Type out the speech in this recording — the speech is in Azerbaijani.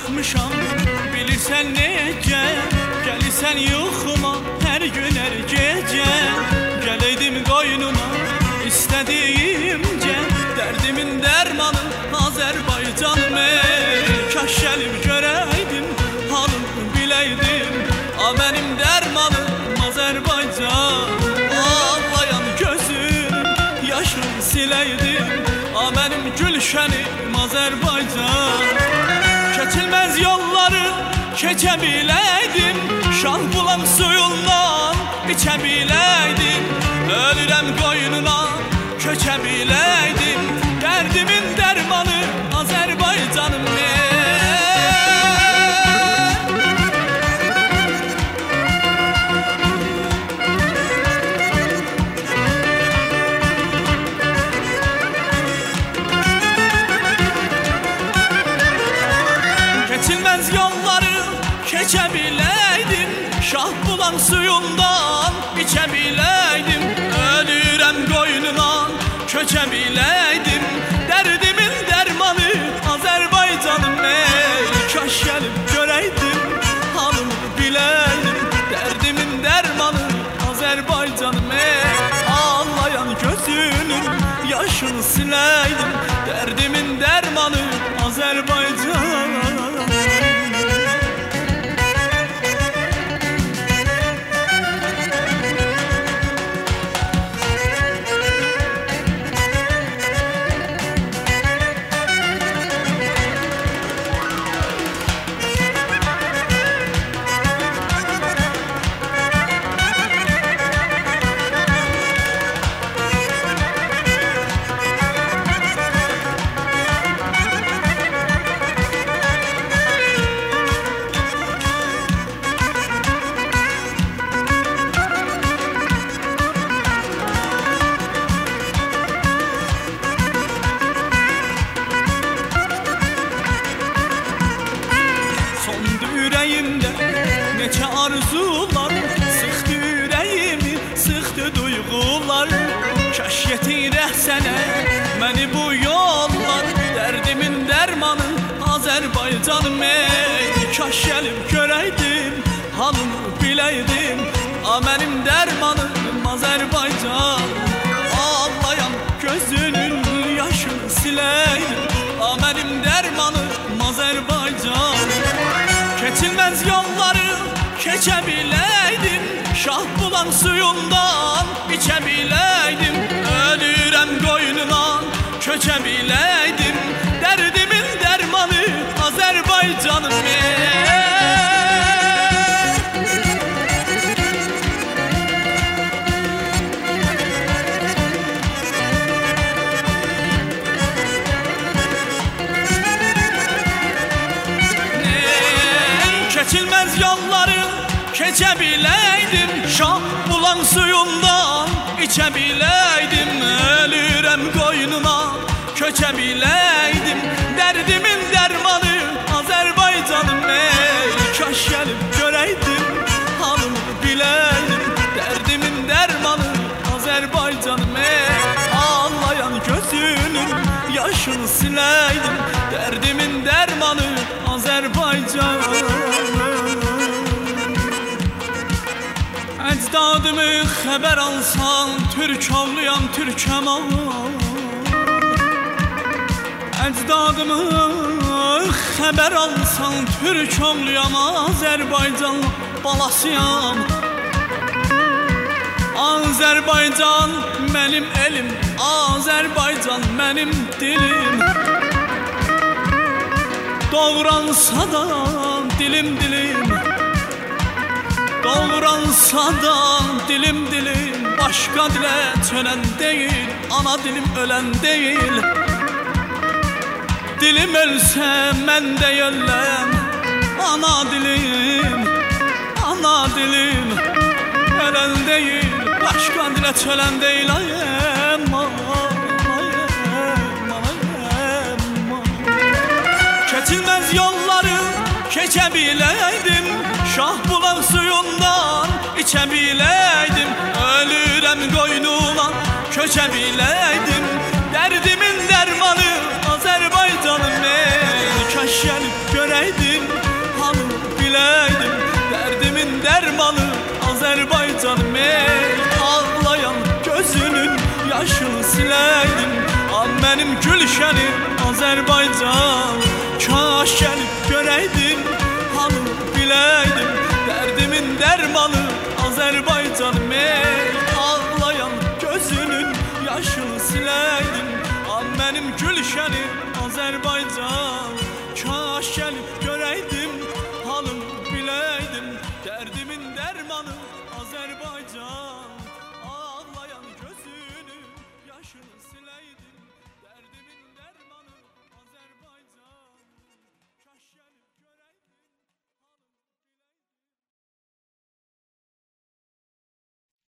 baxmışam, bilirsən necə, gəlirsən yuxuma hər gün hər gecə. Gələydim qoynuna istədiyimcə, dərdimin dərmanı Azərbaycanım ey. Kaş gəlib görəydim, halımı biləydim, mənim dərmanım Azərbaycan. Ağlayan gözüm yaşını siləydim, mənim gülşənim Azərbaycan. Keçilməz yolları keçə biləydim, şah bulan suyundan içə biləydim. Ölürəm qoynuna köçə biləydim, dərdimin dərmanı Azərbaycanım Keçilməz yolları keçə biləydim, şah bulan suyundan içə biləydim. Ölürəm qoynuna köçə biləydim, dərdimin dərmanı Azərbaycanım ey. Kaş gəlib görəydim, halımı biləydim, dərdimin dərmanı Azərbaycanım ey. Ağlayan gözünün yaşını siləydim, dərdimin dərmanı Azərbaycan. Neçə arzular sıxdı ürəyimi, sıxdı duyğular. Kaş yetirək sənə məni bu yollar, dərdimin dərmanı Azərbaycanım ey. Kaş gəlib görəydim, halımı biləydim, mənim dərmanım Azərbaycan. Ağlayan gözünün yaşını siləydim, mənim dərmanım Azərbaycan. Keçilməz yolları keçə biləydim, şah bulan suyundan içə biləydim. Ölürəm qoynuna köçə biləydim, dərdimin dərmanı Azərbaycanım Keçilməz yolları keçə biləydim, şah bulan suyundan içə biləydim. Ölürəm qoynuna köçə biləydim, dərdimin dərmanı Azərbaycanım ey. Kaş gəlib görəydim, halımı biləydim, dərdimin dərmanı Azərbaycanım ey. Ağlayan gözünün yaşını siləydim, dərdimin dərmanı Azərbaycan. Əcdadımı xəbər alsan, türk oğluyam, türkəm Əcdadımı xəbər alsan, türk oğluyam, Azərbaycan balasıyam. Azərbaycan mənim elim, Azərbaycan mənim dilim. Doğransa da dilim dilim, doğransa da dilim dilim. Başqa dilə çölən deyil, ana dilim ölən deyil. Dilim ölsə mən də yölləm, ana dilim ölən deyil. Başqa dilə çölən deyil, ayəm. Keçilməz yolları keçə biləydim, şah bulan suyundan içə biləydim. Ölürəm qoynuna köçə biləydim, dərdimin dərmanı Azərbaycanım ey. Kaş gəlib görəydim, göreydim, halı bileydim. Derdimin dermanı Azerbaycanım ey. Ağlayan gözünün yaşını sileydim. Al benim gülşenim Azerbaycan. Kaş gelip göreydim, halı bileydim. Derdimin dermanı Azerbaycanım ey. Ağlayan gözünün yaşını sileydim. Al benim gülşenim Azerbaycan. Kaş gelip